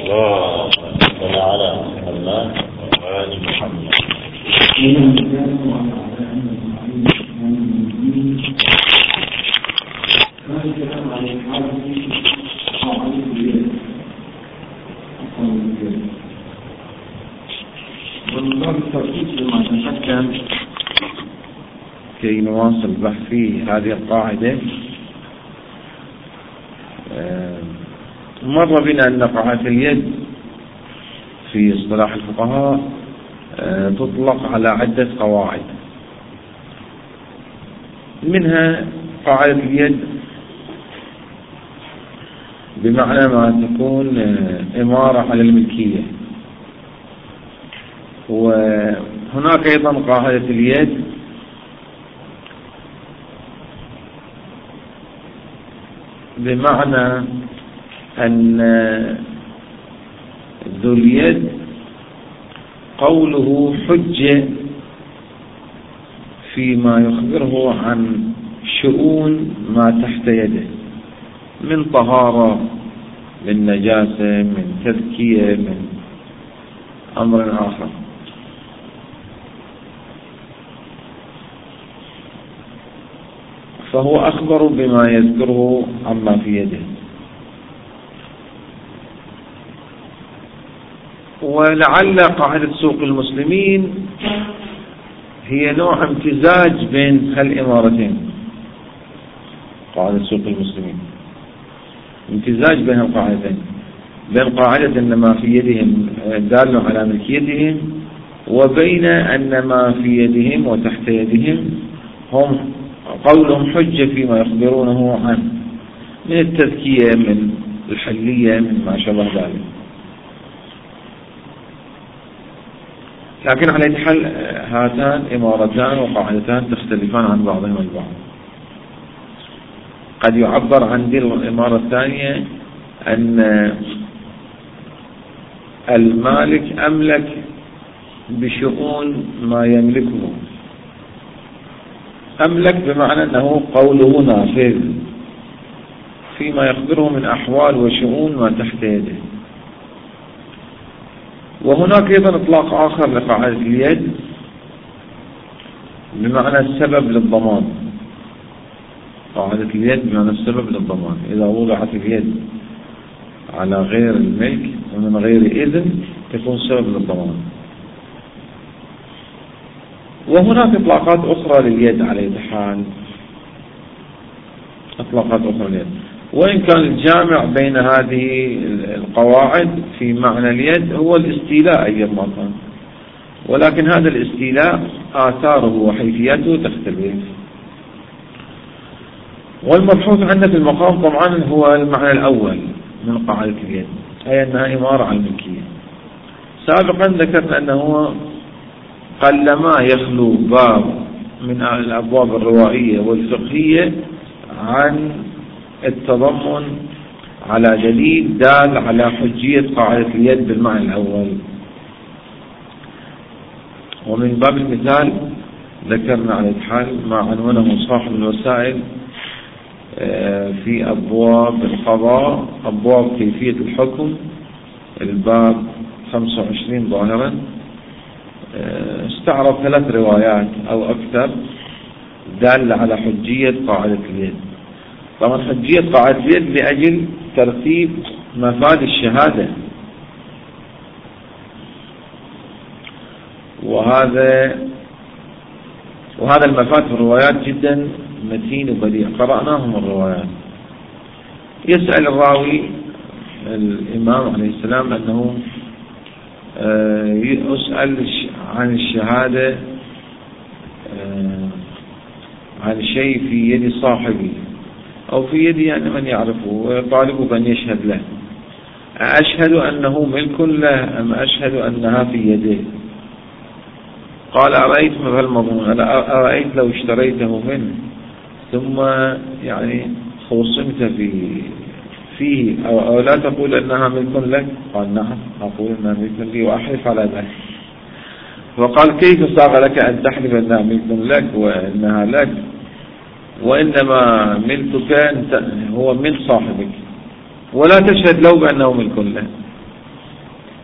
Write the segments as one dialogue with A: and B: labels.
A: اللهم صل على محمد وآل محمد.
B: ومن باب التركيز لما تقدم كي نواصل البحث في هذه القاعدة، مر بنا أن قاعدة اليد في اصطلاح الفقهاء تطلق على عدة قواعد، منها قاعدة اليد بمعنى ما تكون إمارة على الملكية، وهناك أيضا قاعدة اليد بمعنى أن ذو اليد قوله حجة فيما يخبره عن شؤون ما تحت يده من طهارة، من نجاسة، من تذكية، من أمر آخر. فهو أخبر بما يذكره عما في يده. ولعل قاعدة سوق المسلمين هي نوع امتزاج بين الإمارتين. قاعدة سوق المسلمين امتزاج بين القاعدتين، بين قاعدة أن ما في يدهم دال على ملكيتهم، وبين أن ما في يدهم وتحت يدهم هم قولهم حجة فيما يخبرونه عنه من التذكية، من الحلية، من ما شابه ذلك. لكن على أي حال هاتان إمارتان وقاعدتان تختلفان عن بعضهم البعض. قد يعبر عن دي الإمارة الثانية أن المالك أملك بشؤون ما يملكه، أملك بمعنى أنه قوله نافذ فيما يخبره من أحوال وشؤون ما تحت يده. وهناك أيضا إطلاق آخر لقاعدة اليد بمعنى السبب للضمان. قاعدة اليد بمعنى السبب للضمان، إذا وضعت اليد على غير الملك ومن غير إذن يكون سبب للضمان. وهناك إطلاقات أخرى لليد على أي حال، إطلاقات أخرى لليد، وإن كان الجامع بين هذه القواعد في معنى اليد هو الاستيلاء أيضا، ولكن هذا الاستيلاء آثاره وحيثيته تختلف. والمبحوث عندنا في المقام طبعا هو المعنى الأول من قاعدة اليد، أي أنها إمارة على الملكية. سابقا ذكرنا أنه قلما يخلو باب من الأبواب الروائية والفقهية عن التضمن على دليل دال على حجية قاعدة اليد بالمعنى الأول. ومن باب المثال ذكرنا على الحال ما عنونه صاحب الوسائل في أبواب القضاء، أبواب كيفية الحكم، الباب 25 ظاهرا، استعرض 3 روايات أو أكثر دالة على حجية قاعدة اليد. طبعا حجية قاعدة اليد لأجل ترتيب مفاد الشهادة، وهذا المفاد في الروايات جدا متين وبديع، قرأناهم الروايات. يسأل الراوي الإمام عليه السلام أنه يسأل عن الشهادة عن شيء في يد صاحبي أو في يد يعني من يعرفه، ويطالب بأن يشهد له. أشهد أنه ملك له أم أشهد أنها في يده؟ قال أرأيت مثل المضمون، أرأيت لو اشتريته منه ثم يعني خوصمت فيه أو لا تقول أنها ملك لك؟ قال نعم أقول أنها ملك لي وأحلف على ذلك. فقال كيف ساغ لك أن تحلف أنها ملك لك وأنها لك، وإنما ملكك هو من صاحبك، ولا تشهد له بأنه ملك له.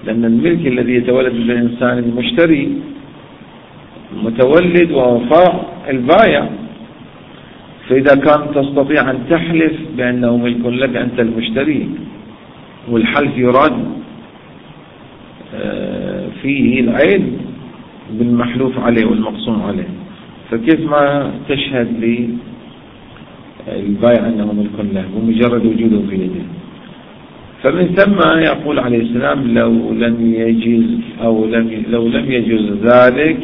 B: لأن الملك الذي يتولد للإنسان المشتري متولد وهو فرع البايع، فإذا كان تستطيع أن تحلف بأنه ملك لك أنت المشتري، والحلف يراد فيه العين بالمحلوف عليه والمقسوم عليه، فكيف ما تشهد للبايع أنه ملك له بمجرد وجوده في يده؟ فمن ثم يقول عليه السلام لو لم يجوز ذلك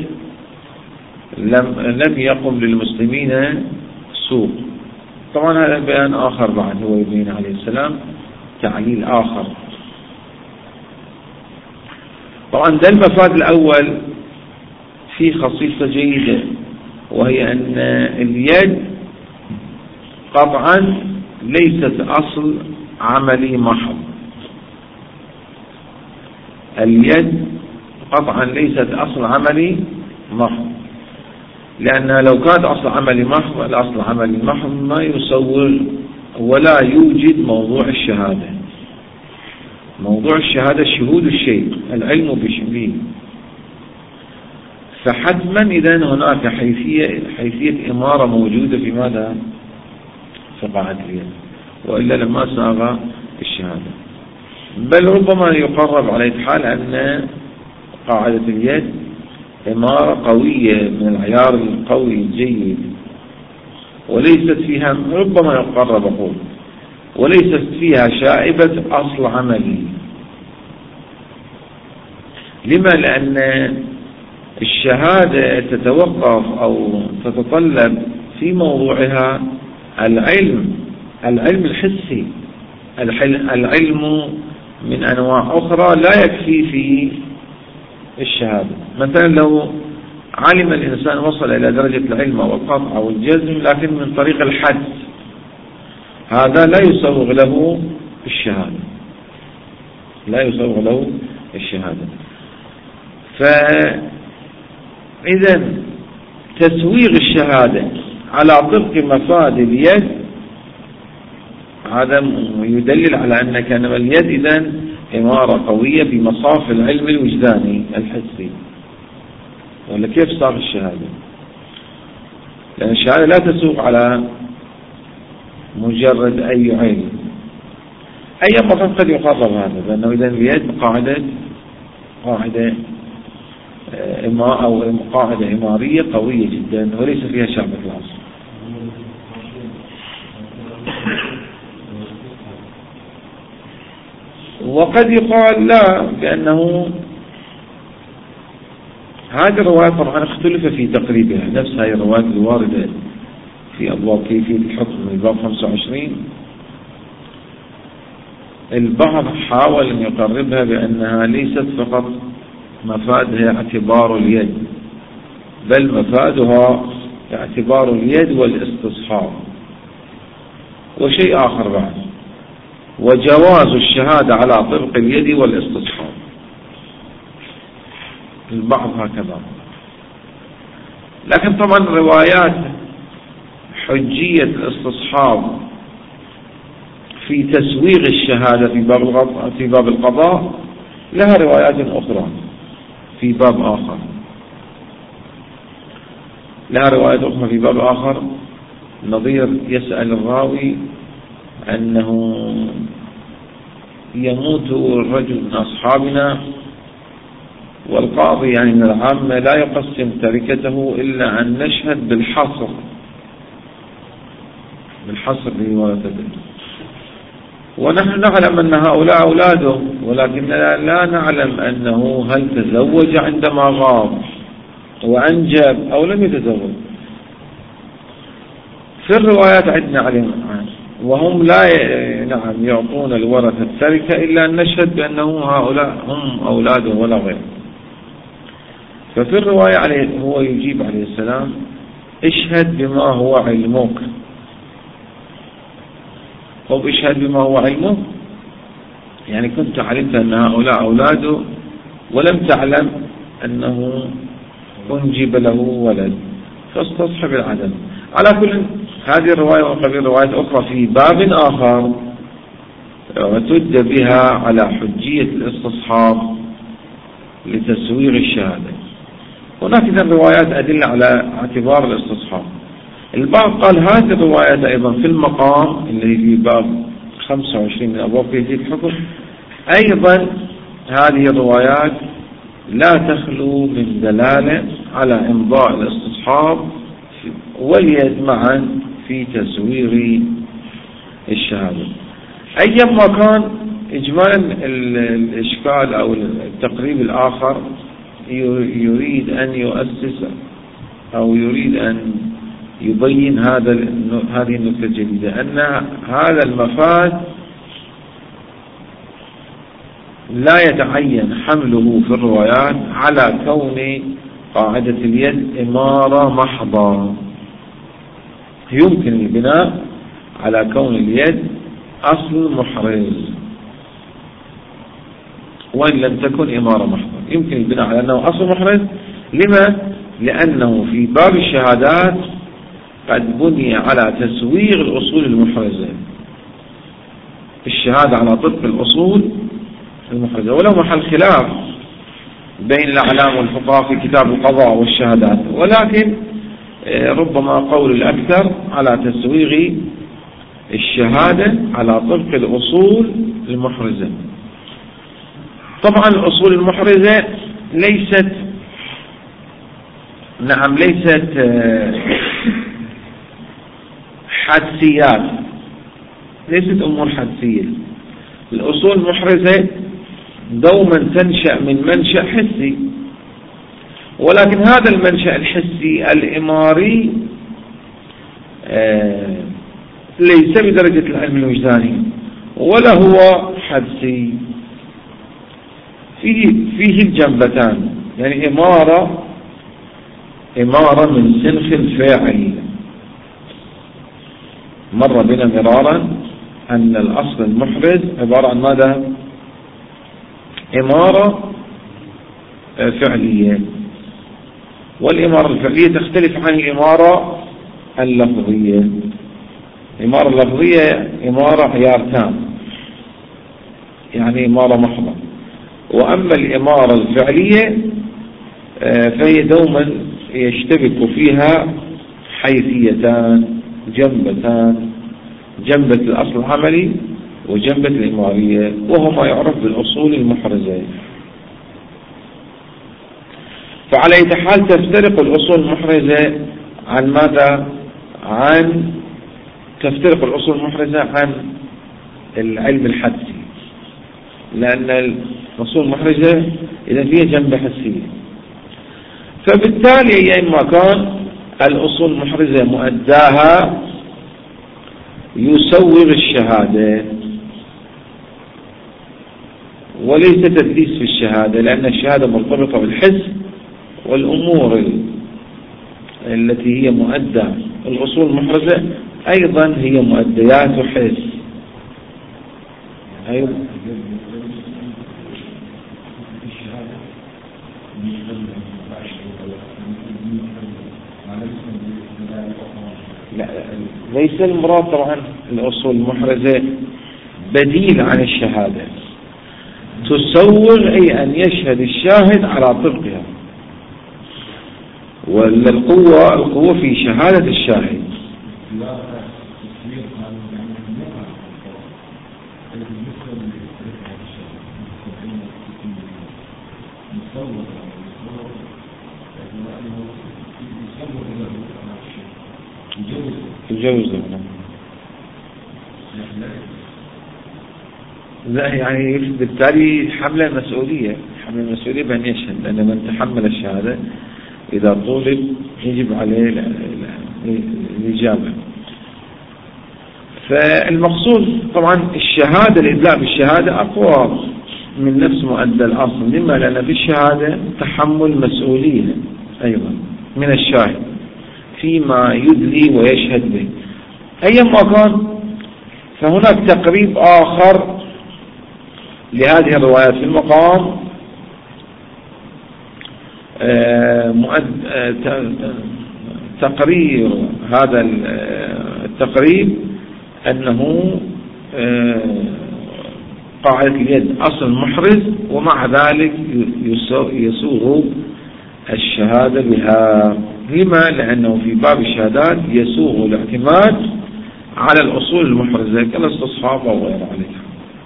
B: لم يقم للمسلمين سوق. طبعا هذا بيان آخر بعد، هو يبين عليه السلام تعليل آخر. طبعا ده المفاد الأول في خصيصة جيدة، وهي أن اليد قطعا ليست أصل عملي محض. اليد قطعا ليست أصل عملي محض، لأنها لو كانت أصل عملي محض، الأصل العملي محض ما يصور ولا يوجد موضوع الشهادة. موضوع الشهادة شهود الشيء، العلم بشبيه. فحتما إذن هناك حيثية إمارة موجودة في ماذا؟ في قاعدة اليد، وإلا لما ساغ الشهادة. بل ربما يقرب على الحال أن قاعدة اليد إمارة قوية من العيار القوي الجيد، وليست فيها، ربما يقرب أقول، وليست فيها شائبة أصل عملي. لما؟ لأن الشهادة تتوقف أو تتطلب في موضوعها العلم الحسي. العلم من أنواع أخرى لا يكفي في الشهادة. مثلا لو علم الإنسان وصل إلى درجة العلم والقطع والجزم لكن من طريق الحد، هذا لا يسوغ له الشهادة، لا يسوغ له الشهادة. فإذا تسويغ الشهادة على طبق مفاد اليد هذا يدلل على أن كان اليد إذن إمارة قوية في مصاف العلم الوجداني الحسي. ولا كيف صار الشهادة؟ لأن الشهادة لا تسوق على مجرد أي علم. أي مفاد قد يقرب هذا، لأنه إذن اليد قاعدة أو قاعدة إمارية قوية جدا وليس فيها شعبة العصر. وقد يقال لا، بأنه هذه الروايات طبعا اختلف في تقريبها، نفس هذه الروايات الواردة في أبواب كيفية الحكم من باب 25. البعض حاول أن يقربها بأنها ليست فقط مفادها اعتبار اليد، بل مفادها اعتبار اليد والاستصحاب، وشيء آخر بعد، وجواز الشهادة على طبق اليد والاستصحاب. البعض هكذا. لكن طبعا روايات حجية الاستصحاب في تسويغ الشهادة في باب القضاء لها روايات أخرى في باب آخر، لها روايات أخرى في باب آخر، نظير يسأل الراوي أنه يموت الرجل من أصحابنا والقاضي يعني من العامة لا يقسم تركته إلا أن نشهد بالحصر لورثته، ونحن نعلم أن هؤلاء أولاده، ولكننا لا نعلم أنه هل تزوج عندما غاب وأنجب أو لم يتزوج. في الروايات عندنا علم وهم لا يعطون الورثة التركة إلا أن نشهد بأنه هؤلاء هم أولاده ولا غير. ففي الرواية عليه هو يجيب عليه السلام اشهد بما هو علمك. طب اشهد بما هو علمه، يعني كنت علمت أن هؤلاء أولاده ولم تعلم أنه أنجب له ولد، فاستصحب العدم. على كل هذه الرواية وقبل روايات أخرى في باب آخر وتد بها على حجية الاستصحاب لتسويغ الشهادة. هناك إذن روايات أدلة على اعتبار الاستصحاب. البعض قال هذه الروايات أيضا في المقام اللي في باب 25 من أبواب كيفية الحكم، أيضا هذه الروايات لا تخلو من دلالة على إمضاء الاستصحاب واليد معا في تسويغ الشهادة. أيما كان إجمالا الإشكال أو التقريب الآخر يريد أن يؤسس أو يريد أن يبين هذه النقطة الجديدة، أن هذا المفاد لا يتعين حمله في الروايات على كون قاعدة اليد إمارة محضة. يمكن البناء على كون اليد أصل محرز وإن لم تكن إمارة محضة، يمكن البناء على أنه أصل محرز. لما؟ لأنه في باب الشهادات قد بني على تسويغ الأصول المحرزة، الشهادة على طبق الأصول المحرزة. ولو محل خلاف بين الأعلام والفقهاء في كتاب القضاء والشهادات، ولكن ربما قول الأكثر على تسويغ الشهادة على طبق الأصول المحرزة. طبعا الأصول المحرزة ليست حدسيات، ليست أمور حدسية. الأصول المحرزة دوما تنشأ من منشأ حسي، ولكن هذا المنشأ الحسي الإماري ليس بدرجة العلم الوجداني ولا هو حدسي، فيه الجنبتان، يعني إمارة من سنخ الفاعل. مر بنا مرارا أن الأصل المحرز عبارة عن ماذا؟ إمارة فعلية، والإمارة الفعلية تختلف عن الإمارة اللفظية. الإمارة اللفظية إمارة عيار تام، يعني إمارة محضة. وأما الإمارة الفعلية فهي دوما يشتبك فيها حيثيتان، جنبتان، جنبة الأصل العملي وجنبة الإمارية، وهو ما يعرف بالأصول المحرزة. فعلى أي حال تفترق الأصول المحرزة عن ماذا؟ تفترق الأصول المحرزة عن العلم الحدسي، لأن الأصول المحرزة إذا فيها جنبة حسية. فبالتالي أيما كان الأصول المحرزة مؤداها يسوغ الشهادة وليس تدليس في الشهادة، لأن الشهادة مرتبطة بالحس، والأمور التي هي مؤدى الأصول المحرزة أيضا هي مؤديات حس. أيضا لا، ليس المراد طبعا الأصول المحرزة بديل عن الشهادة، تسوغ أي أن يشهد الشاهد على طبقها، والقوة في شهادة الشاهد. الجوز لا، يعني بالتالي حمل المسؤولية بأن يشهد، لأن من تحمل الشهادة إذا طولب يجب عليه الإجابة. فالمقصود طبعا الشهادة، الإدلاء بالشهادة أقوى من نفس مؤدى الأصل. لما؟ لأن في الشهادة تحمل مسؤولية أيضا من الشاهد فيما يدلي ويشهد به. أيما كان فهناك تقريب آخر لهذه الروايات في المقام، تقرير هذا التقريب أنه قاعدة اليد أصل محرز، ومع ذلك يسوغ الشهادة بها. لما؟ لأنه في باب الشهادات يسوغ الاعتماد على الأصول المحرزة كالاستصحاب أو غير عليها.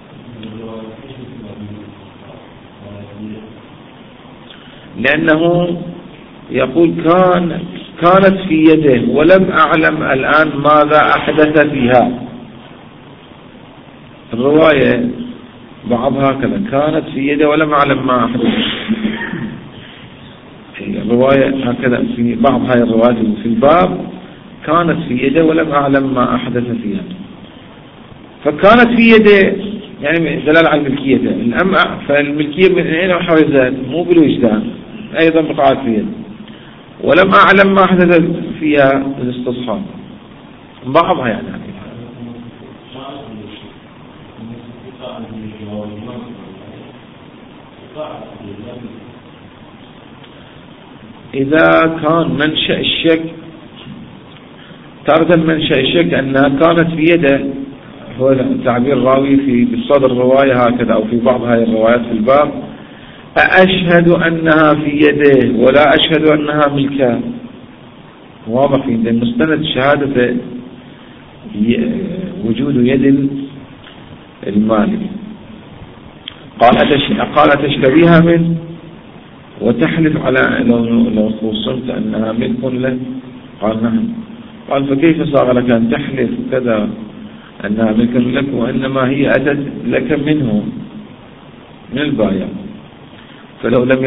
B: لأنه يقول كانت في يده ولم أعلم الآن ماذا أحدث فيها. الرواية بعضها هكذا، كانت في يده ولم أعلم ما أحدث. الرواية هكذا في بعض هاي الروايات في الباب، كانت في يده ولم أعلم ما أحدث فيها. فكانت في يده يعني دلالة على الملكية، فالملكية من أين حرزت؟ مو بالوجدان، أيضا بقعت في يده. ولم أعلم ما أحدث فيها الاستصحاب بعضها يعني. إذا كان منشأ الشك، تارة منشأ الشك أنها كانت في يده، هو تعبير راوي في بصدر الرواية هكذا أو في بعض هذه الروايات في الباب: أشهد أنها في يده ولا أشهد أنها ملكه. واضح في مستند شهادة وجود يد المالك. قال تشتريها منه وتحلف على لو وصلت أنها ملك له؟ قال نعم. قال فكيف صار لك أن تحلف كذا أنها ملك لك وإنما هي أتت لك منه من البايع؟ فلو لم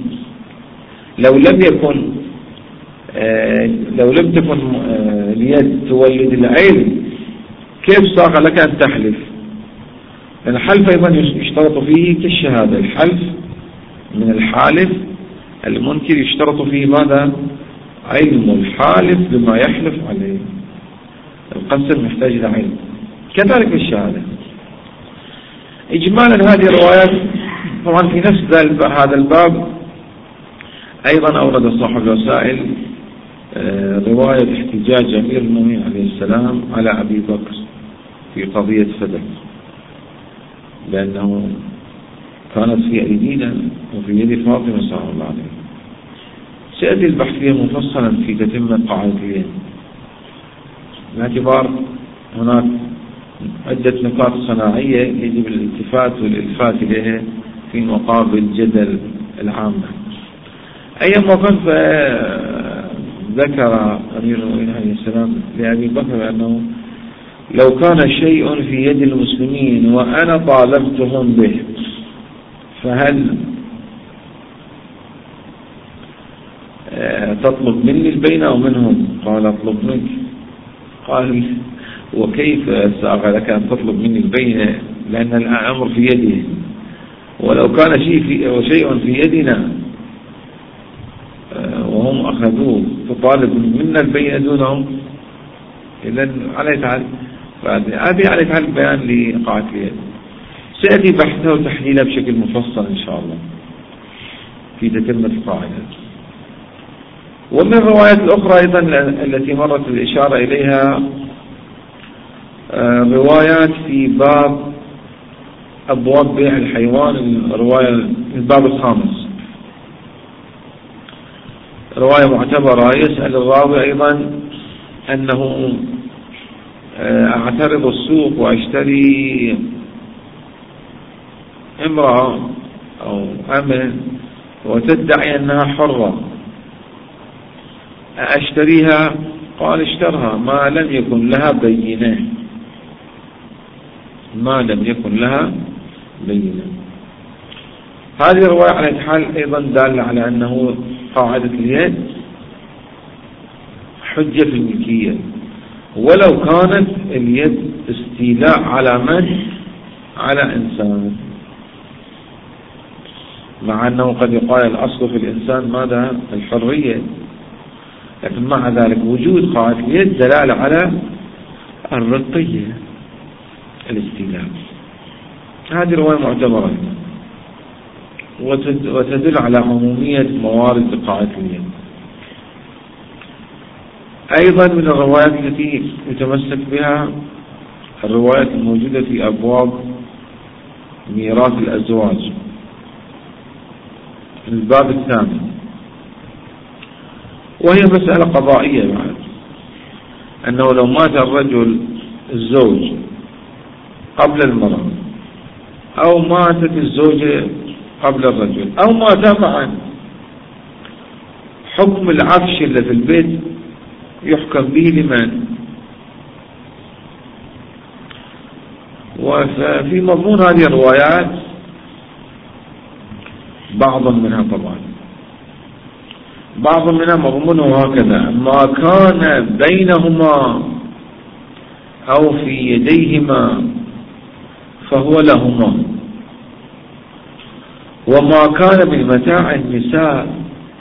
B: تكن اليد تولد العلم، كيف صار لك أن تحلف؟ الحلف أيضا يشترط فيه كالشهادة. الحلف من الحالف المنكر يشترط فيه ماذا؟ علم الحالف بما يحلف عليه. القسم محتاج إلى علم، كذلك الشهادة. إجمالا هذه الروايات طبعا في نفس هذا الباب أيضا أورد صاحب الوسائل رواية احتجاج أمير المؤمنين عليه السلام على أبي بكر في قضية فدك، لأنه كانت في أيدينا وفي يد فاطمة صلى الله عليه. سيأتي البحث فيها مفصلا في تتمة قاعدتين، باعتبار هناك عدة نقاط صناعية يجب الالتفات والإلفات إليها في مقابل الجدل العامة. أيما كان ذكر أمير المؤمنين عليه السلام لأبي بكر أنه لو كان شيء في يد المسلمين وأنا طالبتهم به فهل تطلب مني البينة أو منهم؟ قال أطلب منك. قال وكيف سأغى لك أن تطلب مني البينة؟ لأن الأمر في يده، ولو كان شيء في يدنا وهم أخذوه تطالب منا البينة دونهم. إذن عليه تعالى هذه عليه تعالى البيان لقاعة اليد. سيأتي بحثه وتحليله بشكل مفصل إن شاء الله في تتمة القاعدة. ومن الروايات الأخرى أيضا التي مرت الإشارة إليها روايات في باب أبواب بيع الحيوان، الرواية الباب الخامس، رواية معتبرة. يسأل الراوي أيضا أنه أعترض السوق وأشتري امرأة أو أمة وتدعي أنها حرة، أشتريها؟ قال اشترها ما لم يكن لها بينة، ما لم يكن لها بينة. هذه الرواية على الحال أيضا دالة على أنه قاعدة اليد حجة في الملكية، ولو كانت اليد استيلاء على من؟ على إنسان، مع أنه قد يقال الأصل في الإنسان ماذا؟ الحرية، لكن مع ذلك وجود قاعدة اليد دلالة على الرقية الاستيلاء. هذه رواية معتبرة وتدل على عمومية موارد قاعدة اليد. أيضا من الروايات التي يتمسك بها الروايات الموجودة في أبواب ميراث الأزواج، الباب الثامن، وهي مسألة قضائية بعد، أنه لو مات الرجل الزوج قبل المرأة، أو ماتت الزوجة قبل الرجل، أو ماتا معا، حكم العفش اللي في البيت يحكم به لمن؟ وفي مضمون هذه الروايات بعض منها طبعا، بعض منها مضمونه هكذا: ما كان بينهما أو في يديهما فهو لهما، وما كان من متاع النساء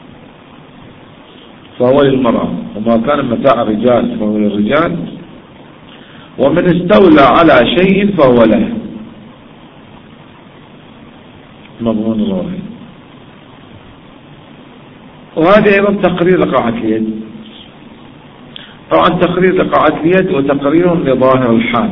B: فهو للمرأة، وما كان متاع الرجال فهو للرجال، ومن استولى على شيء فهو له. مضمون الرواية. وهذا أيضا تقرير لقاعة اليد. طبعا تقرير لقاعة اليد وتقرير لظاهر الحال،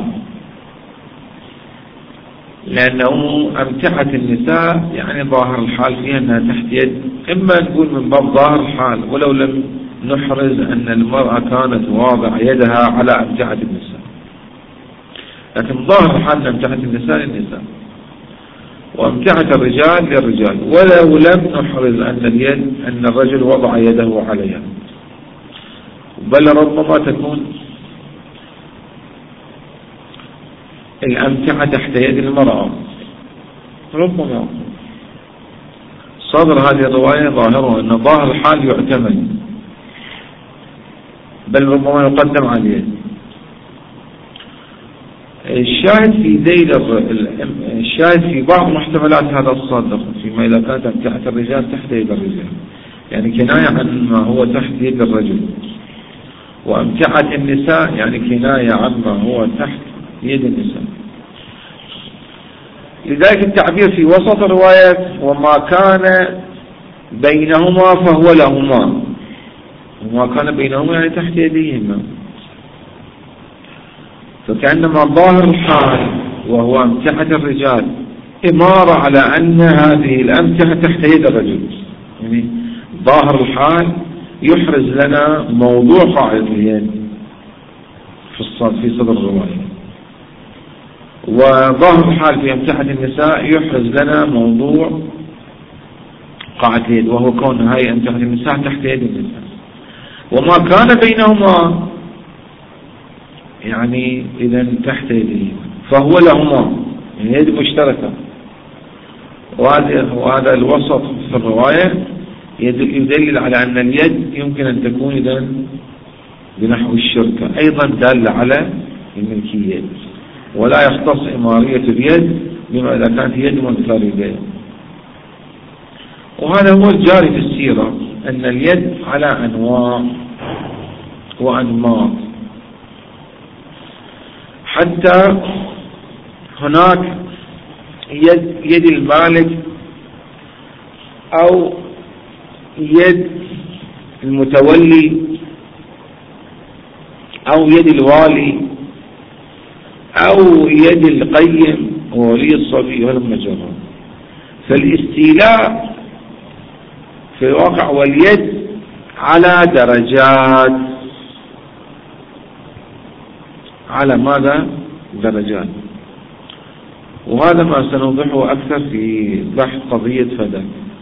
B: لأنه أمتعة النساء يعني ظاهر الحال فيها أنها تحت يد، إما نقول من باب ظاهر الحال ولو لم نحرز أن المرأة كانت واضع يدها على أمتعة النساء، لكن ظاهر الحال أمتعة النساء للنساء وأمتعة الرجال للرجال، ولو لم نحرز أن الرجل وضع يده عليها، بل ربما تكون الأمتعة تحت يد المرأة، ربما. صدر هذه الرواية ظاهره أن ظاهر الحال يعتمد، بل ربما يقدم على اليد. الشاهد في بعض محتملات هذا الصدر فيما إذا كانت أمتعة الرجال تحت يد الرجال، يعني كناية عن ما هو تحت يد الرجل، وأمتعة النساء يعني كناية عن ما هو تحت يد النساء. لذلك التعبير في وسط الرواية: وما كان بينهما فهو لهما، وما كان بينهما يعني تحت يديهما، فكأنما ظاهر الحال وهو أمتعة الرجال إمارة على أن هذه الأمتعة تحت يد الرجل، يعني ظاهر الحال يحرز لنا موضوع قاعدة اليد في صدر الرواية، وظاهر الحال في أمتعة النساء يحرز لنا موضوع قاعدة اليد، وهو كون هاي أمتعة النساء تحت يد النساء. وما كان بينهما يعني إذا تحت يده فهو لهما، يعني يد مشتركة. وهذا الوسط في الرواية يدلل على أن اليد يمكن أن تكون إذا بنحو الشركة، أيضا دال على الملكية، ولا يختص إمارية اليد بما إذا كانت يد منفردة. وهذا هو الجاري في السيرة، أن اليد على أنواع وأنماط، حتى هناك يد المالك أو يد المتولي أو يد الوالي أو يد القيم وولي الصبي والمجرى. فالاستيلاء في الواقع واليد على درجات، على ماذا؟ درجات. وهذا ما سنوضحه أكثر في بحث قضية فدك.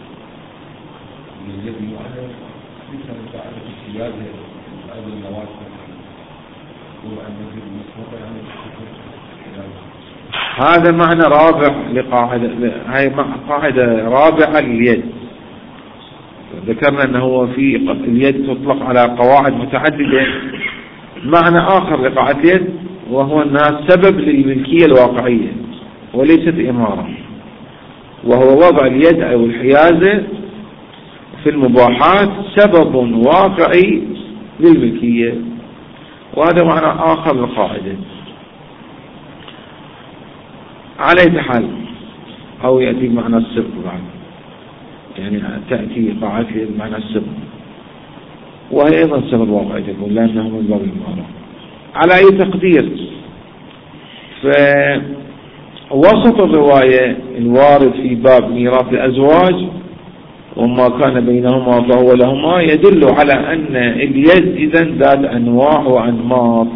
B: هذا معنى رابع لقاعدة، هاي قاعدة رابعة لليد. ذكرنا أنه في اليد تطلق على قواعد متعددة. معنى آخر لقاعدة اليد وهو أنها سبب للملكية الواقعية وليست إمارة، وهو وضع اليد أو الحيازة في المباحات سبب واقعي للملكية، وهذا معنى آخر للقاعدة. على أي حال أو يأتي معنى السبب بعد، يعني تأتي قاعدة اليد معنى السبب، وهي أيضا سبب واقعي تكون لأنه من باب الإمارة. على أي تقدير وسط الرواية الوارد في باب ميراث الأزواج وما كان بينهما فهو لهما يدل على أن اليد إذن ذات أنواع وأنماط،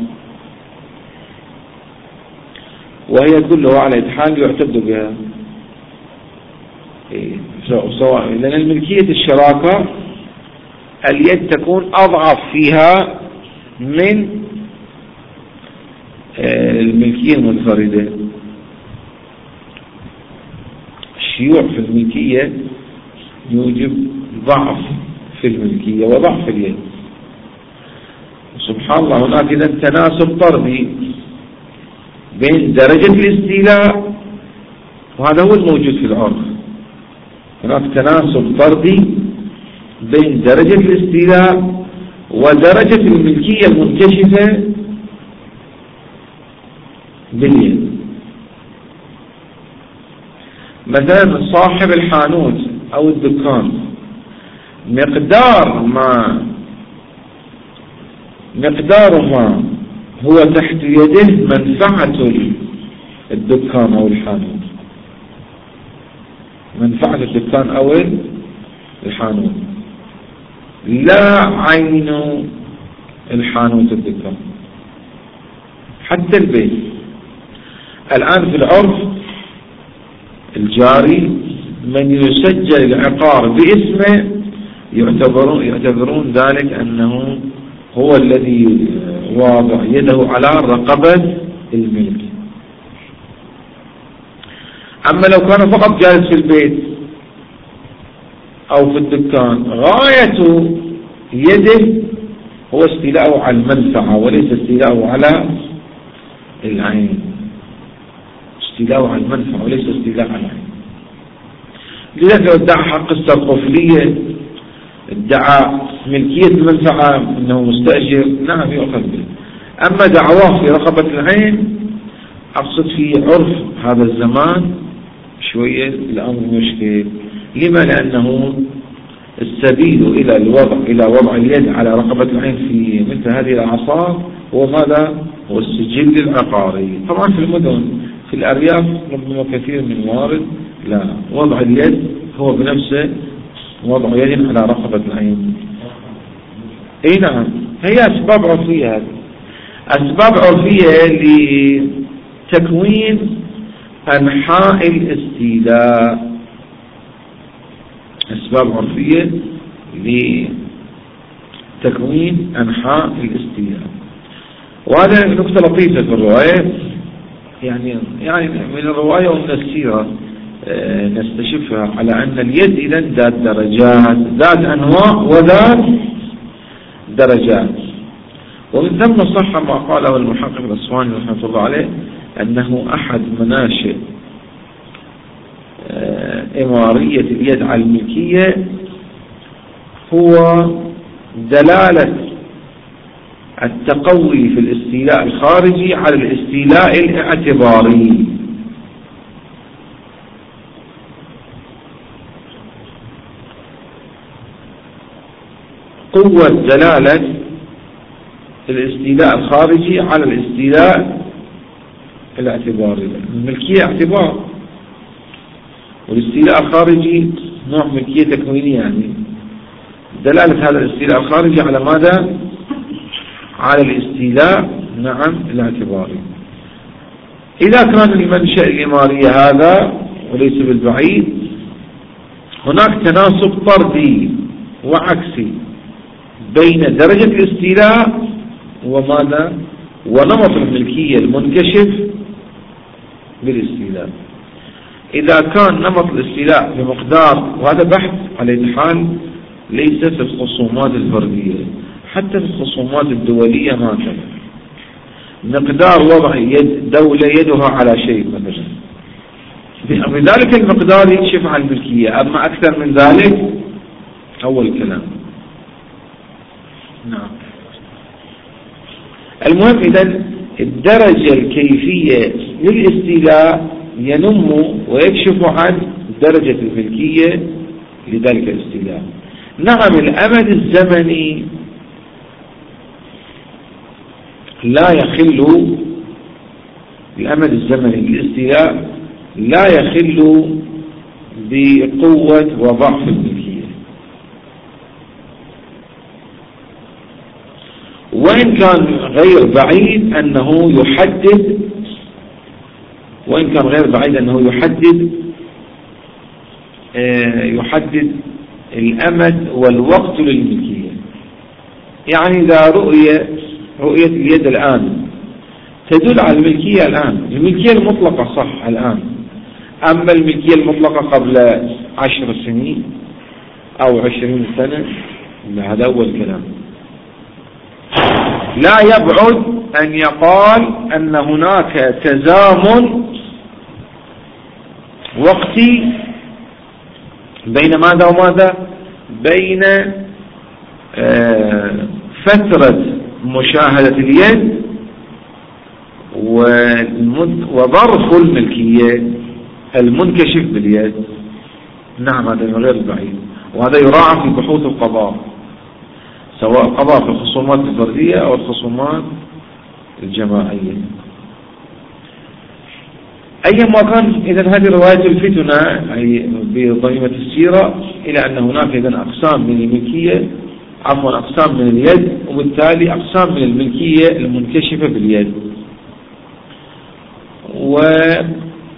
B: وهي كلها على إتحال يعتد بها، سواء لأن الملكية الشراكة اليد تكون أضعف فيها من الملكية المنفردة. الشيوع في الملكية يوجب ضعف في الملكية وضعف في اليد. سبحان الله هناك إذا تناسب طردي بين درجة الاستيلاء، وهذا هو الموجود في العرف، هناك تناسب طردي بين درجة الاستيلاء ودرجة الملكية المنكشفة باليد. مثلا صاحب الحانوت أو الدكان مقدار ما هو تحت يده منفعة الدكان أو الحانوت، منفعة الدكان أو الحانوت، لا عين الحانوت الدكان. حتى البيت الآن في العرف الجاري من يسجل العقار باسمه يعتبرون ذلك أنه هو الذي واضع يده على رقبة الملك. أما لو كان فقط جالس في البيت أو في الدكان غاية يده هو استيلاءه على المنفعة وليس استيلاءه على العين، استيلاءه على المنفعة وليس استيلاء على العين. لذلك لو ادعى حق السرقفلية، ادعى ملكية المنفعة انه مستأجر، نعم يؤخذ به. اما دعواه في رقبة العين اقصد في عرف هذا الزمان شوية الامر مشكل. لما؟ لانه السبيل الى وضع اليد على رقبة العين في مثل هذه الاعصار هو ماذا؟ هو السجل العقاري. طبعا في المدن في الارياف ربما كثير من وارد لا، وضع اليد هو بنفسه وضع يد على رقبة العين. اي نعم، هي اسباب عرفية، هذه اسباب عرفية لتكوين انحاء الاستيلاء، اسباب عرفية لتكوين انحاء الاستيلاء. وهذا نقطة لطيفة في الرواية، يعني من الرواية ومن السيرة نستشفها على أن اليد إذن ذات درجات، ذات أنواع وذات درجات. ومن ثم صح ما قاله المحقق الأصفهاني رحمه الله عليه أنه أحد مناشئ إمارية اليد على الملكية هو دلالة التقوي في الاستيلاء الخارجي على الاستيلاء الاعتباري. قوة دلالة الاستيلاء الخارجي على الاستيلاء الاعتباري. الملكية اعتبار والاستيلاء الخارجي نوع ملكية تكوينية، يعني دلالة هذا الاستيلاء الخارجي على ماذا؟ على الاستيلاء نعم الاعتباري. إذا كان المنشأ الإمارية هذا وليس بالبعيد هناك تناسب طردي وعكسي بين درجة الاستيلاء وماذا؟ ونمط الملكية المنكشف بالاستيلاء. إذا كان نمط الاستيلاء بمقدار، وهذا بحث على الحال ليس في الخصومات الفردية، حتى في الخصومات الدولية مثلا مقدار وضع يد دولة يدها على شيء مثلا بذلك المقدار يكشف عن الملكية، أما أكثر من ذلك أول كلام. نعم. المهم إذن الدرجة الكيفية للاستيلاء ينم ويكشف عن درجة الملكية لذلك الاستيلاء. نعم الأمد الزمني لا يخل، الأمد الزمني للاستيلاء لا يخل بقوة وضعف الملكية. وإن كان غير بعيد أنه يحدد الأمد والوقت للملكية. يعني إذا رؤية اليد الآن تدل على الملكية الآن، الملكية المطلقة صح الآن، أما الملكية المطلقة قبل 10 سنين أو 20 سنة هذا أول كلام. لا يبعد أن يقال أن هناك تزامن وقتي بين ماذا وماذا؟ بين فترة مشاهدة اليد وظرف الملكية المنكشف باليد. نعم هذا غير بعيد، وهذا يراعى في بحوث القضاء، سواء القضاء في الخصومات الفردية أو الخصومات الجماعية. أيما كان إذن هذه رواية الفتنة أي بضميمة السيرة إلى أن هناك إذن أقسام من الملكية، أقسام من اليد، وبالتالي أقسام من الملكية المنكشفة باليد. وأن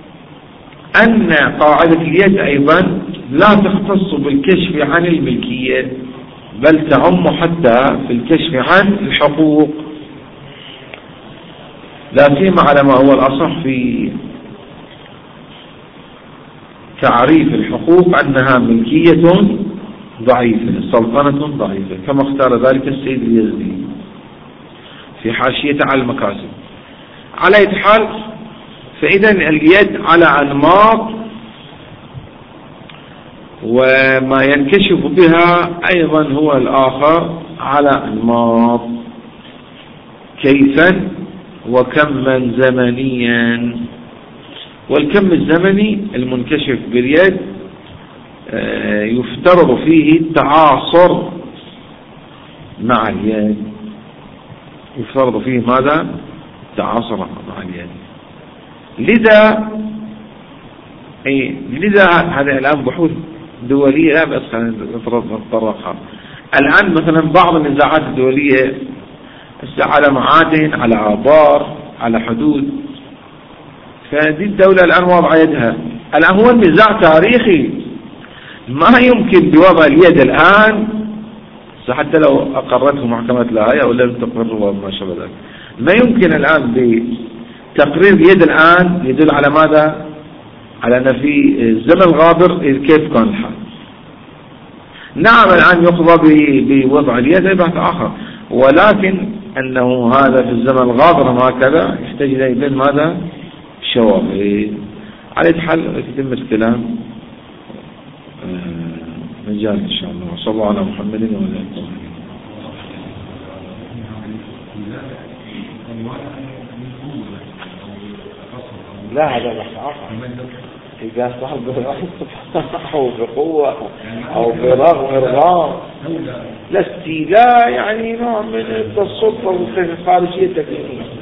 B: قاعدة اليد أيضا لا تختص بالكشف عن الملكية، بل تعم حتى في الكشف عن الحقوق، لا سيما على ما هو الأصح في تعريف الحقوق أنها ملكية ضعيفة، سلطنة ضعيفة، كما اختار ذلك السيد اليزدي في حاشيته على المكاسب. على أي حال، فإذا اليد على أنماط، وما ينكشف بها أيضا هو الآخر على أنماط، كيفا وكما زمنيا. والكم الزمني المنكشف باليد يفترض فيه التعاصر مع اليد، يفترض فيه ماذا؟ التعاصر مع اليد. لذا هذا الآن بحوث دولية لا بأس نتطرقها الآن. مثلا بعض النزاعات الدولية على معادن، على آبار، على حدود، فهذه الدولة الآن وضع يدها. الآن هو النزاع تاريخي، ما يمكن بوضع اليد الآن، حتى لو أقرته محكمة الهيئة أو لم تقره وما شابه ذلك، ما يمكن الآن بتقرير اليد الآن يدل على ماذا؟ على أن في الزمن الغابر كيف كان الحال. نعم الآن يقضى بوضع اليد بحث آخر، ولكن أنه هذا في الزمن الغابر هكذا يحتاج إلى ماذا؟ شواهد. على حال يتم الكلام مجال إن شاء الله. وصلى الله على محمد وعلى آله. لا هذا بحث آخر، إذا صار برغم أو بقوة أو برغم إرغام، لا استيلاء يعني نوع من السلطة الخارجية التكليفية.